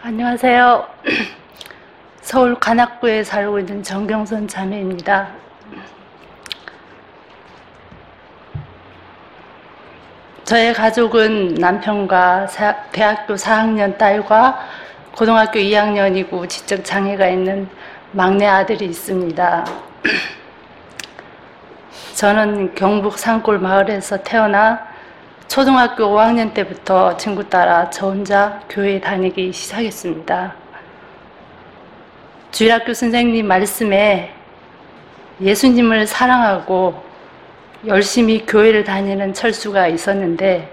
안녕하세요. 서울 관악구에 살고 있는 정경선 자매입니다. 저의 가족은 남편과 대학교 4학년 딸과 고등학교 2학년이고 지적 장애가 있는 막내 아들이 있습니다. 저는 경북 산골 마을에서 태어나 초등학교 5학년 때부터 친구 따라 저 혼자 교회에 다니기 시작했습니다. 주일학교 선생님 말씀에 예수님을 사랑하고 열심히 교회를 다니는 철수가 있었는데,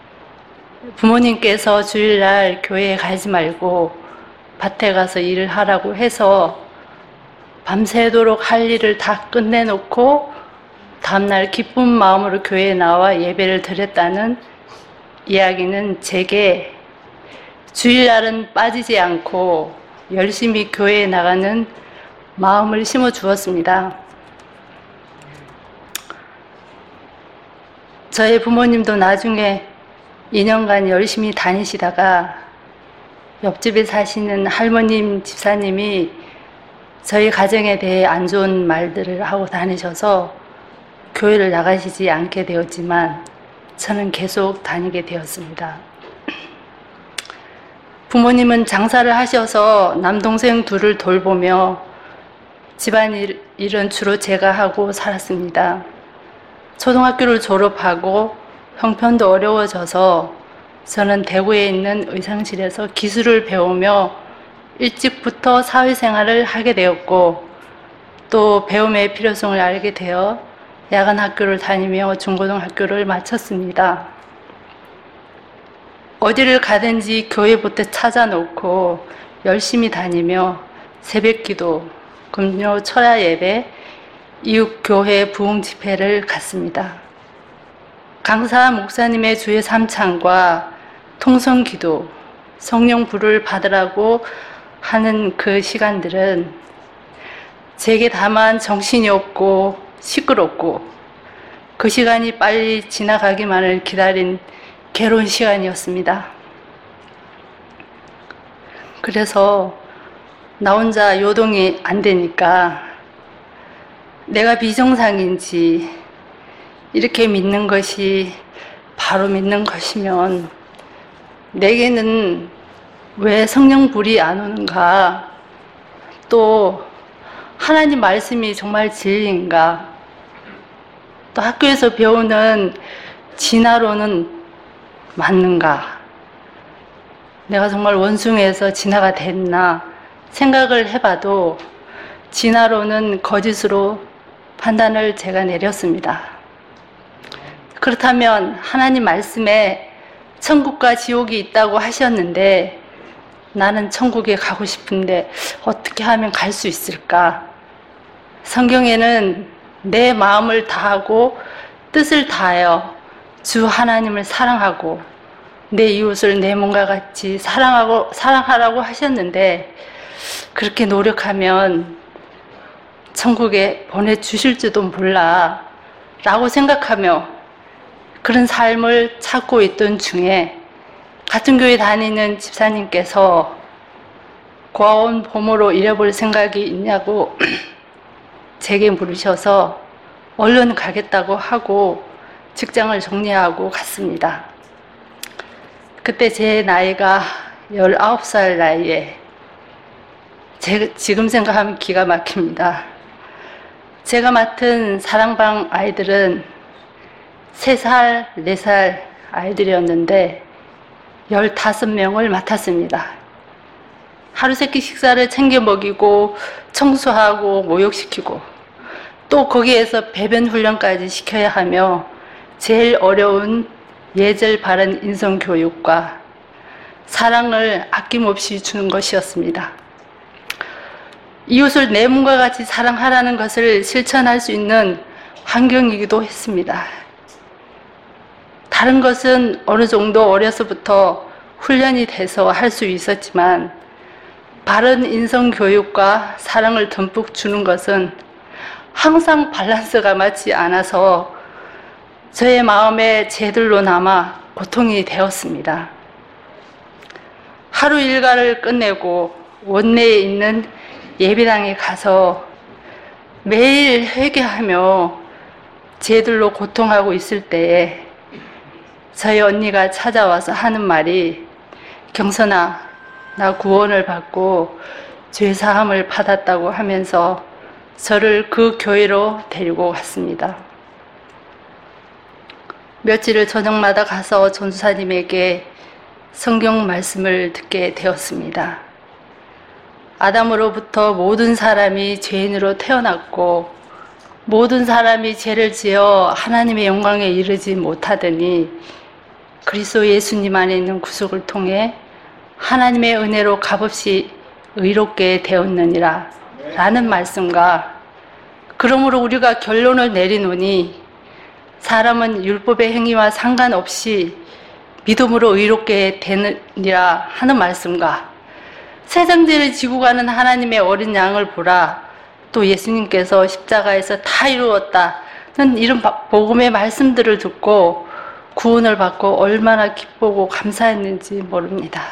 부모님께서 주일날 교회에 가지 말고 밭에 가서 일을 하라고 해서 밤새도록 할 일을 다 끝내놓고 다음날 기쁜 마음으로 교회에 나와 예배를 드렸다는 이야기는 제게 주일날은 빠지지 않고 열심히 교회에 나가는 마음을 심어 주었습니다. 저희 부모님도 나중에 2년간 열심히 다니시다가 옆집에 사시는 할머님 집사님이 저희 가정에 대해 안 좋은 말들을 하고 다니셔서 교회를 나가시지 않게 되었지만 저는 계속 다니게 되었습니다. 부모님은 장사를 하셔서 남동생 둘을 돌보며 집안일은 주로 제가 하고 살았습니다. 초등학교를 졸업하고 형편도 어려워져서 저는 대구에 있는 의상실에서 기술을 배우며 일찍부터 사회생활을 하게 되었고, 또 배움의 필요성을 알게 되어 야간 학교를 다니며 중고등학교를 마쳤습니다. 어디를 가든지 교회부터 찾아놓고 열심히 다니며 새벽기도, 금요 철야 예배, 이웃교회 부흥 집회를 갔습니다. 강사 목사님의 주의 삼창과 통성기도, 성령 불을 받으라고 하는 그 시간들은 제게 다만 정신이 없고 시끄럽고 그 시간이 빨리 지나가기만을 기다린 괴로운 시간이었습니다. 그래서 나 혼자 요동이 안 되니까 내가 비정상인지, 이렇게 믿는 것이 바로 믿는 것이면 내게는 왜 성령 불이 안 오는가, 또 하나님 말씀이 정말 진리인가, 또 학교에서 배우는 진화론은 맞는가, 내가 정말 원숭이에서 진화가 됐나 생각을 해봐도 진화론은 거짓으로 판단을 제가 내렸습니다. 그렇다면 하나님 말씀에 천국과 지옥이 있다고 하셨는데 나는 천국에 가고 싶은데 어떻게 하면 갈 수 있을까? 성경에는 내 마음을 다하고 뜻을 다하여 주 하나님을 사랑하고 내 이웃을 내 몸과 같이 사랑하라고 하셨는데, 그렇게 노력하면 천국에 보내주실지도 몰라 라고 생각하며 그런 삶을 찾고 있던 중에 같은 교회 다니는 집사님께서 고아원 보모로 일해볼 생각이 있냐고 제게 물으셔서 얼른 가겠다고 하고 직장을 정리하고 갔습니다. 그때 제 나이가 19살 나이에, 지금 생각하면 기가 막힙니다. 제가 맡은 사랑방 아이들은 3살, 4살 아이들이었는데 15명을 맡았습니다. 하루 세끼 식사를 챙겨 먹이고 청소하고 목욕시키고 또 거기에서 배변 훈련까지 시켜야 하며 제일 어려운 예절 바른 인성교육과 사랑을 아낌없이 주는 것이었습니다. 이웃을 내 몸과 같이 사랑하라는 것을 실천할 수 있는 환경이기도 했습니다. 다른 것은 어느 정도 어려서부터 훈련이 돼서 할 수 있었지만 바른 인성교육과 사랑을 듬뿍 주는 것은 항상 밸런스가 맞지 않아서 저의 마음에 제들로 남아 고통이 되었습니다. 하루 일과를 끝내고 원내에 있는 예배당에 가서 매일 회개하며 죄들로 고통하고 있을 때에 저희 언니가 찾아와서 하는 말이, 경선아, 나 구원을 받고 죄사함을 받았다고 하면서 저를 그 교회로 데리고 갔습니다. 며칠을 저녁마다 가서 전도사님에게 성경 말씀을 듣게 되었습니다. 아담으로부터 모든 사람이 죄인으로 태어났고 모든 사람이 죄를 지어 하나님의 영광에 이르지 못하더니 그리스도 예수님 안에 있는 구속을 통해 하나님의 은혜로 값없이 의롭게 되었느니라 라는 말씀과, 그러므로 우리가 결론을 내리노니 사람은 율법의 행위와 상관없이 믿음으로 의롭게 되느니라 하는 말씀과, 세상 죄를 지고 가는 하나님의 어린 양을 보라, 또 예수님께서 십자가에서 다 이루었다는 이런 복음의 말씀들을 듣고 구원을 받고 얼마나 기쁘고 감사했는지 모릅니다.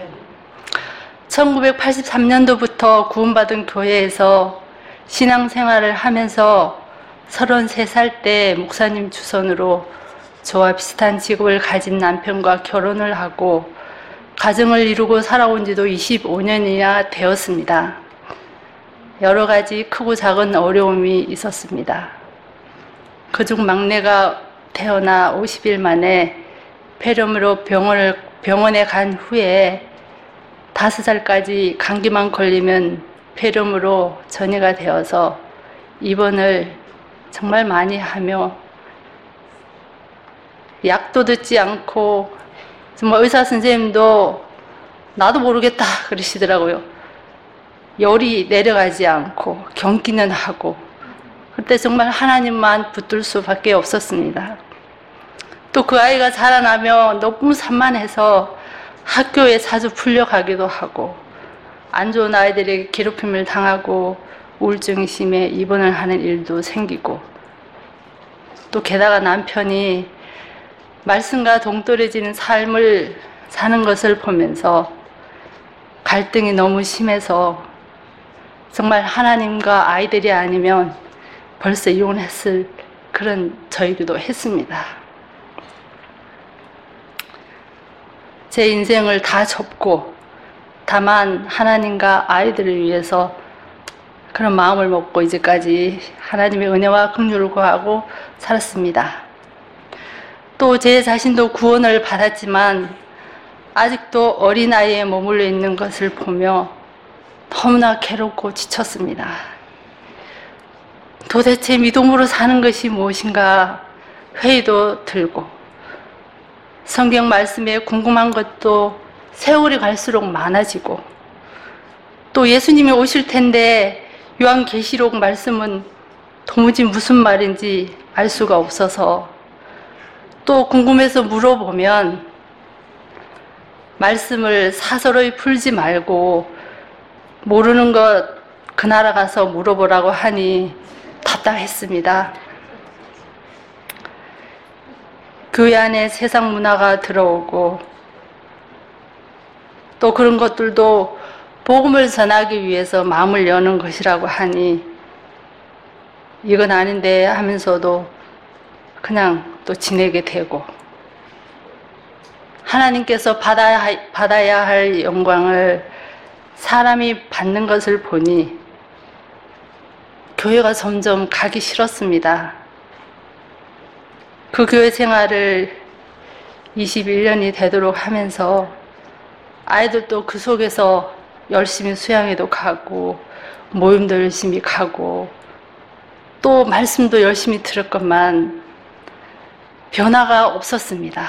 1983년도부터 구원받은 교회에서 신앙생활을 하면서 33살 때 목사님 주선으로 저와 비슷한 직업을 가진 남편과 결혼을 하고 가정을 이루고 살아온 지도 25년이나 되었습니다. 여러 가지 크고 작은 어려움이 있었습니다. 그중 막내가 태어나 50일 만에 폐렴으로 병원에 간 후에 5살까지 감기만 걸리면 폐렴으로 전이가 되어서 입원을 정말 많이 하며 약도 듣지 않고, 정말 의사 선생님도 나도 모르겠다 그러시더라고요. 열이 내려가지 않고 경기는 하고, 그때 정말 하나님만 붙들 수밖에 없었습니다. 또 그 아이가 자라나며 너무 산만해서 학교에 자주 풀려가기도 하고, 안 좋은 아이들에게 괴롭힘을 당하고 우울증이 심해 입원을 하는 일도 생기고, 또 게다가 남편이 말씀과 동떨어지는 삶을 사는 것을 보면서 갈등이 너무 심해서 정말 하나님과 아이들이 아니면 벌써 이혼했을 그런 저희기도 했습니다. 제 인생을 다 접고 다만 하나님과 아이들을 위해서 그런 마음을 먹고 이제까지 하나님의 은혜와 긍휼을 구하고 살았습니다. 또 제 자신도 구원을 받았지만 아직도 어린아이에 머물러 있는 것을 보며 너무나 괴롭고 지쳤습니다. 도대체 믿음으로 사는 것이 무엇인가 회의도 들고, 성경 말씀에 궁금한 것도 세월이 갈수록 많아지고, 또 예수님이 오실 텐데 요한계시록 말씀은 도무지 무슨 말인지 알 수가 없어서 또 궁금해서 물어보면 말씀을 사서로이 풀지 말고 모르는 것 그 나라 가서 물어보라고 하니 답답했습니다. 교회 안에 세상 문화가 들어오고, 또 그런 것들도 복음을 전하기 위해서 마음을 여는 것이라고 하니 이건 아닌데 하면서도 그냥 또 지내게 되고, 하나님께서 받아야 할 영광을 사람이 받는 것을 보니 교회가 점점 가기 싫었습니다. 그 교회 생활을 21년이 되도록 하면서 아이들도 그 속에서 열심히 수양회도 가고 모임도 열심히 가고 또 말씀도 열심히 들었건만 변화가 없었습니다.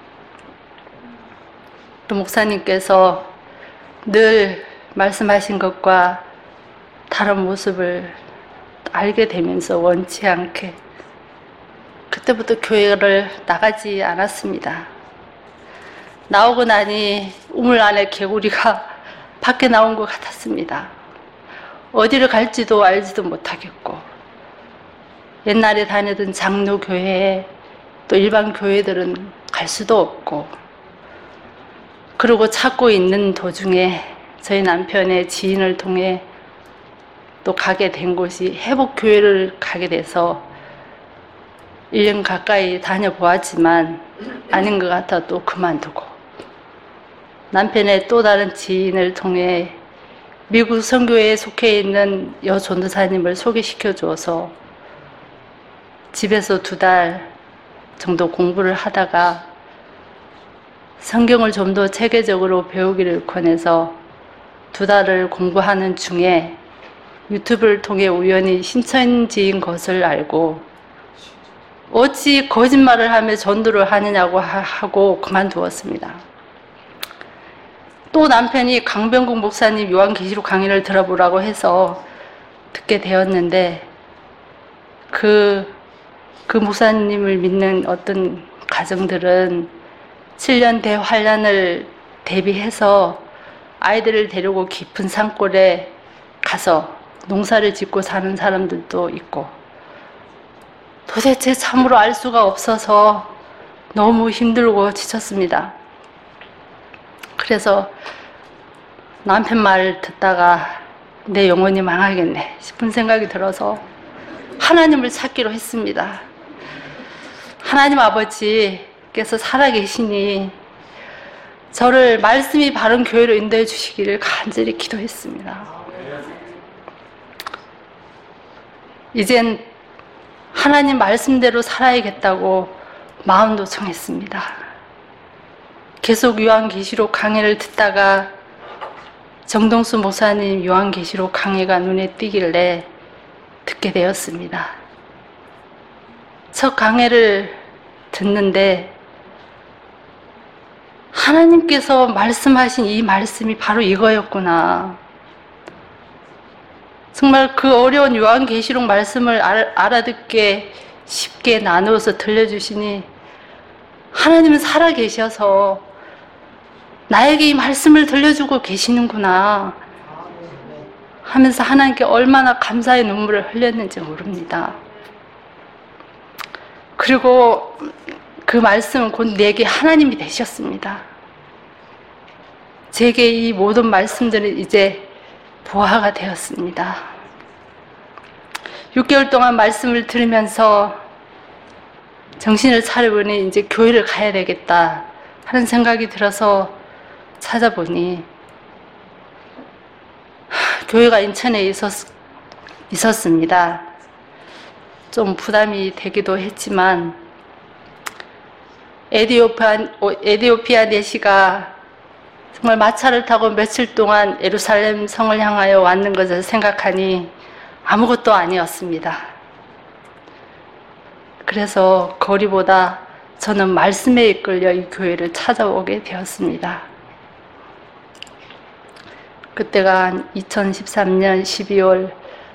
또 목사님께서 늘 말씀하신 것과 다른 모습을 알게 되면서 원치 않게 그때부터 교회를 나가지 않았습니다. 나오고 나니 우물 안에 개구리가 밖에 나온 것 같았습니다. 어디를 갈지도 알지도 못하겠고, 옛날에 다니던 장로교회에 또 일반 교회들은 갈 수도 없고, 그러고 찾고 있는 도중에 저희 남편의 지인을 통해 또 가게 된 곳이 회복교회를 가게 돼서 1년 가까이 다녀보았지만 아닌 것 같아 또 그만두고, 남편의 또 다른 지인을 통해 미국 선교회에 속해 있는 여 전도사님을 소개시켜 주어서 집에서 2달 정도 공부를 하다가 성경을 좀 더 체계적으로 배우기를 권해서 2달을 공부하는 중에 유튜브를 통해 우연히 신천지인 것을 알고 어찌 거짓말을 하며 전도를 하느냐고 하고 그만두었습니다. 또 남편이 강병국 목사님 요한계시록 강의를 들어보라고 해서 듣게 되었는데 그 목사님을 믿는 어떤 가정들은 7년 대환란을 대비해서 아이들을 데리고 깊은 산골에 가서 농사를 짓고 사는 사람들도 있고, 도대체 참으로 알 수가 없어서 너무 힘들고 지쳤습니다. 그래서 남편 말 듣다가 내 영혼이 망하겠네 싶은 생각이 들어서 하나님을 찾기로 했습니다. 하나님 아버지께서 살아계시니 저를 말씀이 바른 교회로 인도해 주시기를 간절히 기도했습니다. 이젠 하나님 말씀대로 살아야겠다고 마음도 정했습니다. 계속 요한계시록 강의를 듣다가 정동수 목사님 요한계시록 강의가 눈에 띄길래 듣게 되었습니다. 첫 강의를 듣는데 하나님께서 말씀하신 이 말씀이 바로 이거였구나. 정말 그 어려운 요한계시록 말씀을 알아듣게 쉽게 나누어서 들려주시니 하나님은 살아계셔서 나에게 이 말씀을 들려주고 계시는구나 하면서 하나님께 얼마나 감사의 눈물을 흘렸는지 모릅니다. 그리고 그 말씀은 곧 내게 하나님이 되셨습니다. 제게 이 모든 말씀들은 이제 보화가 되었습니다. 6개월 동안 말씀을 들으면서 정신을 차려보니 이제 교회를 가야 되겠다 하는 생각이 들어서 찾아보니 교회가 인천에 있었습니다. 좀 부담이 되기도 했지만 에디오피아 내시가 정말 마차를 타고 며칠 동안 예루살렘 성을 향하여 왔는 것을 생각하니 아무것도 아니었습니다. 그래서 거리보다 저는 말씀에 이끌려 이 교회를 찾아오게 되었습니다. 그때가 2013년 12월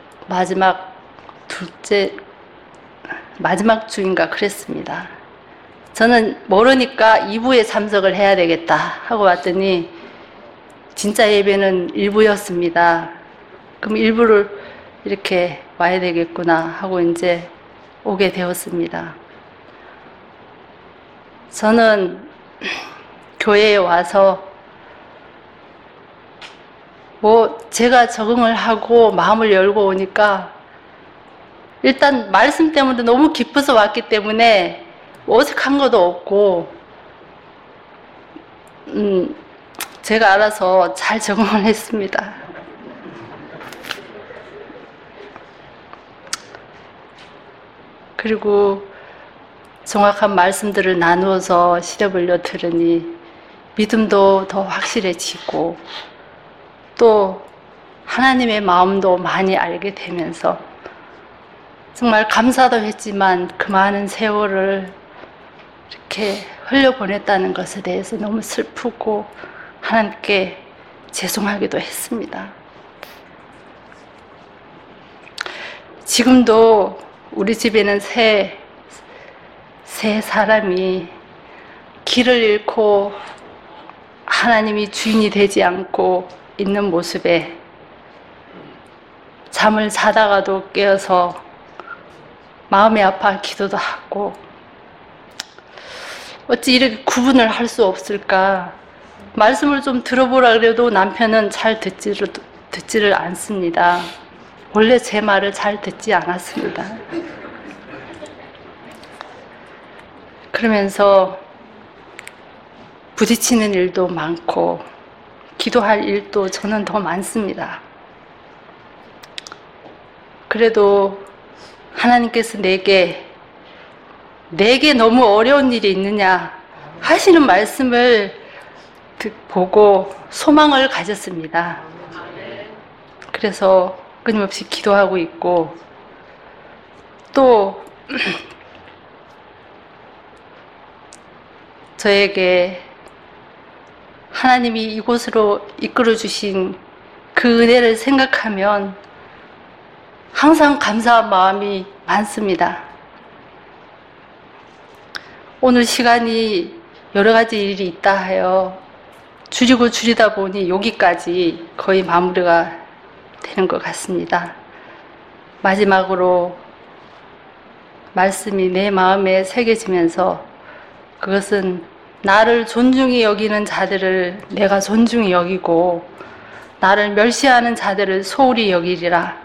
마지막 주인가 그랬습니다. 저는 모르니까 2부에 참석을 해야 되겠다 하고 왔더니 진짜 예배는 1부였습니다. 그럼 1부를 이렇게 와야 되겠구나 하고 이제 오게 되었습니다. 저는 교회에 와서 제가 적응을 하고 마음을 열고 오니까 일단 말씀 때문에 너무 기뻐서 왔기 때문에 어색한 것도 없고 제가 알아서 잘 적응을 했습니다. 그리고 정확한 말씀들을 나누어서 시려불려 들으니 믿음도 더 확실해지고 또 하나님의 마음도 많이 알게 되면서 정말 감사도 했지만 그 많은 세월을 이렇게 흘려보냈다는 것에 대해서 너무 슬프고 하나님께 죄송하기도 했습니다. 지금도 우리 집에는 세 사람이 길을 잃고 하나님이 주인이 되지 않고 있는 모습에 잠을 자다가도 깨어서 마음이 아파 기도도 하고 어찌 이렇게 구분을 할 수 없을까 말씀을 좀 들어보라 그래도 남편은 잘 듣지를 않습니다. 원래 제 말을 잘 듣지 않았습니다. 그러면서 부딪히는 일도 많고 기도할 일도 저는 더 많습니다. 그래도 하나님께서 내게 너무 어려운 일이 있느냐 하시는 말씀을 보고 소망을 가졌습니다. 그래서 끊임없이 기도하고 있고, 또 저에게 하나님이 이곳으로 이끌어 주신 그 은혜를 생각하면 항상 감사한 마음이 많습니다. 오늘 시간이 여러 가지 일이 있다 하여 줄이다 보니 여기까지 거의 마무리가 되는 것 같습니다. 마지막으로 말씀이 내 마음에 새겨지면서, 그것은 나를 존중히 여기는 자들을 내가 존중히 여기고 나를 멸시하는 자들을 소홀히 여기리라.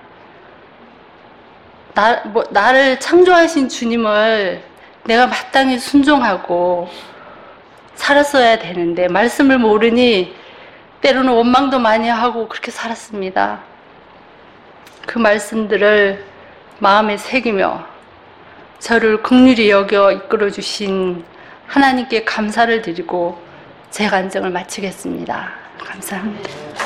나를 창조하신 주님을 내가 마땅히 순종하고 살았어야 되는데 말씀을 모르니 때로는 원망도 많이 하고 그렇게 살았습니다. 그 말씀들을 마음에 새기며 저를 긍휼히 여겨 이끌어 주신 하나님께 감사를 드리고 제 간증을 마치겠습니다. 감사합니다.